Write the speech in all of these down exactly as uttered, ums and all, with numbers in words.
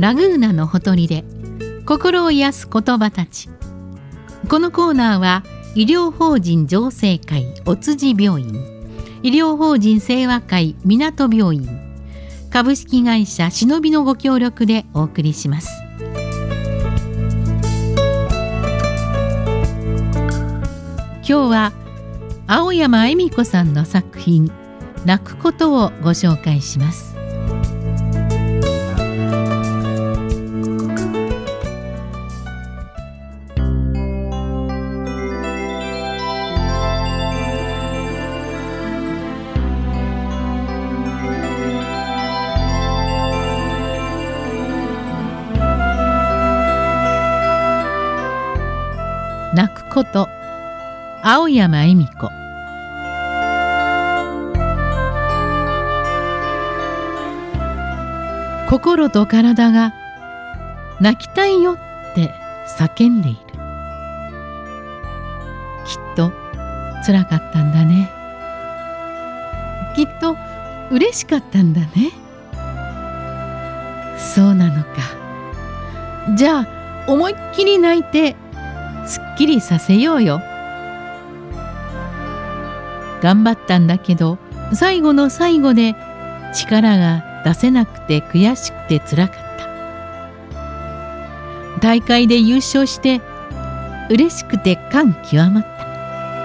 ラグーナのほとりで心を癒す言葉たち。このコーナーは医療法人浄世会お辻病院、医療法人清和会港病院、株式会社しのびのご協力でお送りします。今日は青山恵美子さんの作品泣くことをご紹介します。泣くこと青山恵美子。心と体が泣きたいよって叫んでいる。きっと辛かったんだね。きっと嬉しかったんだね。そうなのか。じゃあ思いっきり泣いてすっきりさせようよ。頑張ったんだけど最後の最後で力が出せなくて悔しくてつらかった。大会で優勝して嬉しくて感極まった。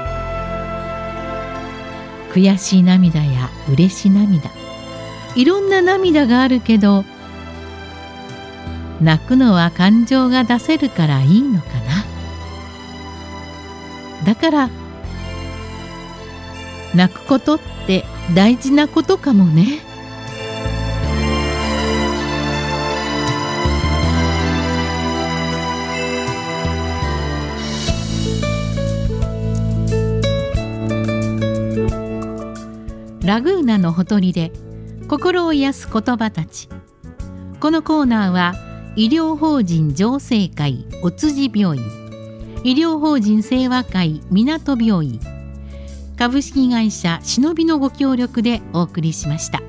悔しい涙や嬉し涙、いろんな涙があるけど、泣くのは感情が出せるからいいのかな。だから泣くことって大事なことかもね。ラグーナのほとりで心を癒す言葉たち。このコーナーは医療法人浄世会お辻病院、医療法人清和会港病院、株式会社しのびのご協力でお送りしました。